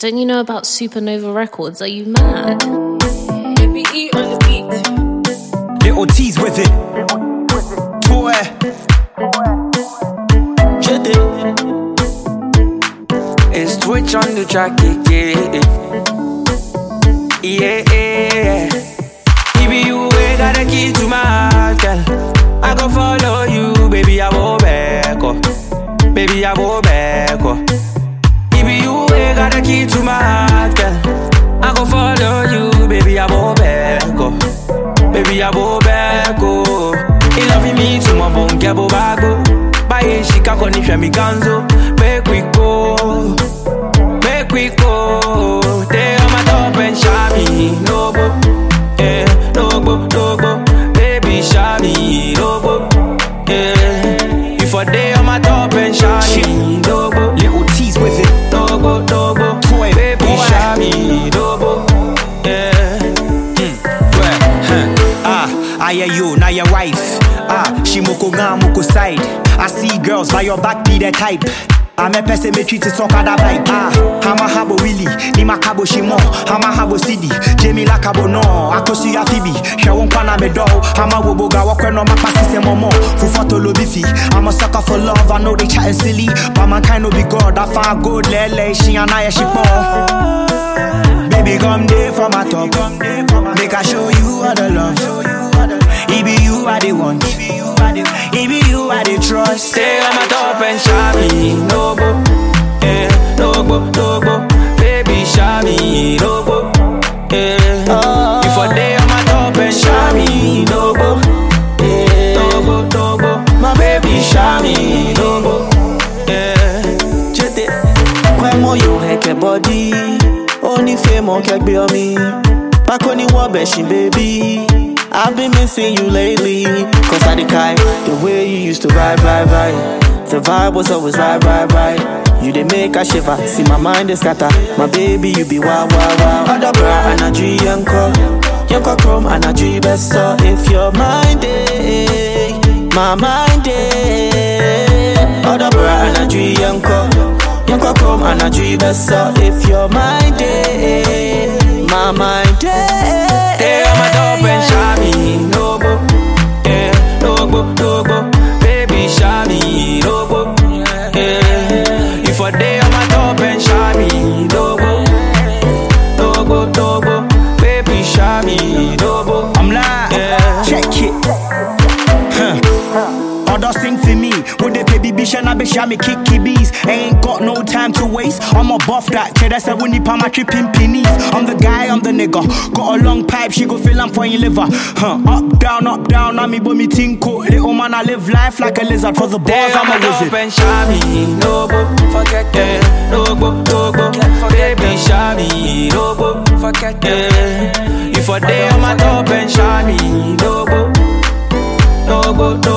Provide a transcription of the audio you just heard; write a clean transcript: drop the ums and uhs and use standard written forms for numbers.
Don't you know about Supernova Records? Are you mad? Baby E on the beat. Little T's with it. Toy. It's Twitch on the track, yeah. Baby, you ain't got the key to my heart, girl. I go follow you, baby, I go back, oh. Baby, I go back, oh. Baby, you ain't got the key to my heart, girl. I go follow you, baby, I go back, oh. Baby, I go back, oh. He loving me to my bone, get bago. Buy she can condition me ganzo. Make we go. Make we go. They on my top and shabby. No go. Yeah, no go, no go. Baby shabby. No go. Yeah. Before they on my top and shabby. No go. Little T's with it. No go, no go. Toy. Baby shabby. No go. Yeah. I hear you, now your wife. She moko nga moko side. I see girls by your back be the type. I'm a person me treat it so kada bike. Hama habo willy, ni makabo shimo. Hama habo city, Jamie la kabo no. Akosi ya Phoebe, shawon pana me do. Hama woboga wakwe no makasi se momo. Fufato lobifi, I'm a sucker for love. I know they chatting silly, but my kind no be God. I find good lele, she and I she fall. Baby come there for my top. Make I show you all the love. It be you I the one. It be you I the trust. Stay on my top and shabby. No go, yeah, no go, no go. Baby shabby, no go, yeah. Before they on my top and shabby, no go, yeah, no go, no go. My baby shabby, no go, yeah. Jete, when mo yo heke body, only fame on kek be on me. Back on the wabeshin baby. I've been missing you lately, cause I decay the way you used to ride. The vibe was always right. You did make a shiver, see my mind is scatter. My baby, you be wow. Other bra and a G Yanko chrome and a G best. So if your mind my mind Other bra and a G Yanko chrome and a G best. So if your mind my mind Stay on my top and shabby, no go, yeah, no go, no go. Baby shabby, no go, yeah. If a day on my top and shabby, no go, no go, no go. Baby shabby, no go. I'm like, yeah. Check it. Others sing for me. With the baby bish and I be me kicky bees. Ain't got no time to waste. I'm above that. Kid, I said when you pa my tripping pennies. I'm the guy, I'm the nigga. Got a long pipe, she go feel I'm for your liver. Up, down, I me but me tinko. Little man, I live life like a lizard. For the balls, I'm a wizard. And shabby, no go, forget that. No go, no go. Baby shabby, no go, forget that. If a day on my top and shabby, no go, no go, no